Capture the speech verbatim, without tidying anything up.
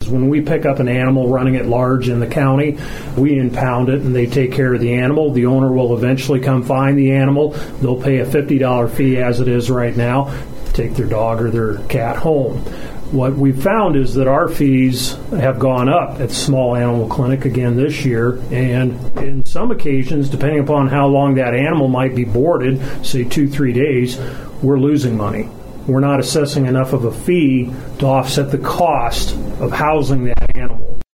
When we pick up an animal running at large in the county, we impound it and they take care of the animal. The owner will eventually come find the animal. They'll pay a fifty dollars fee as it is right now, take their dog or their cat home. What we've found is that our fees have gone up at Small Animal Clinic again this year, and in some occasions, depending upon how long that animal might be boarded, say two, three days, we're losing money. We're not assessing enough of a fee to offset the cost of housing that animal.